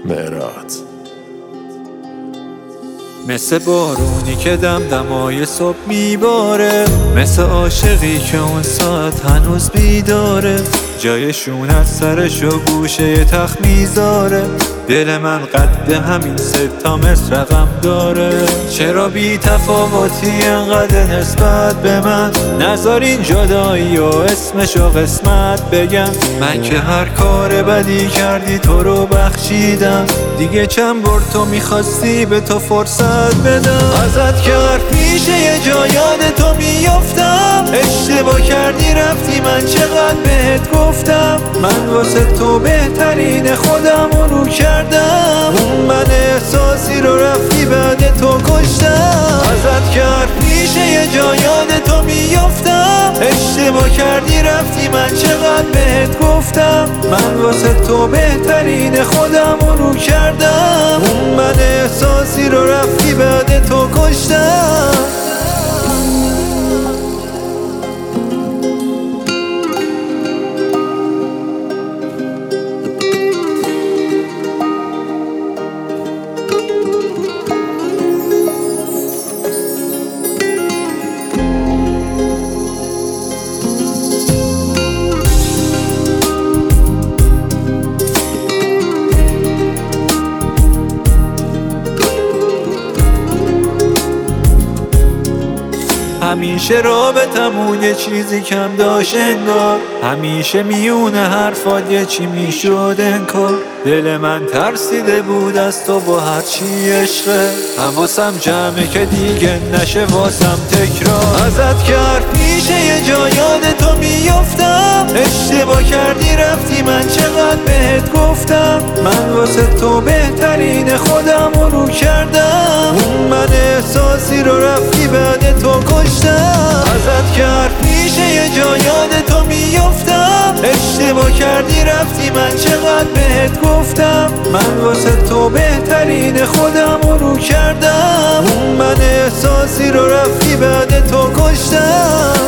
مهرات. مثل بارونی که دمدمای صبح میباره، مثل عاشقی که اون ساعت هنوز بیداره، جای شونت سرشو گوشه تخت میذاره. دل من قد همین 3 متر رقم داره. چرا بی تفاوتی انقدر نسبت به من؟ نذارین جدایی و اسمشو قسمت بگم. من که هر کار بدی کردی تو رو بخشیدم، دیگه چند بار تو میخواستی به تو فرصت بدم. ازت که حرف میشه یه جا یاد تو میافتم. اشتباه کردی رفتی من چقدر بهت گفتم. من واسه تو بهترین خودم رو کردم. اون من احساسی رو رفتی بعد تو کشتم. ازت که حرف میشه یه جا یاد تو میافتم. اشتباه کردی رفتی من چقدر بهت گفتم. من واسه تو بهترین خودم رو کردم. اون من احساسی رو رفتی بعد تو کشتم. همیشه رابطمون یه چیزی کم داشت انگار. همیشه میونه حرفات یه چی میشد انکار. دل من ترسیده بود از تو با هر چی عشقه. حواسم جمعه که دیگه نشه واسم تکرار. ازت که حرف میشه یه جا یاد تو میافتم. اشتباه کردی رفتی من چقدر بهت گفتم. من واسه تو بهترین خودم رو کردم. اون من احساسی رو رفتی بعد تو کشتم. ازت که حرف میشه یه جا یاد تو میافتم. اشتباه کردی رفتی من چقدر بهت گفتم. من واسه تو بهترین خودم رو کردم. اون من احساسی رو رفتی بعد تو کشتم.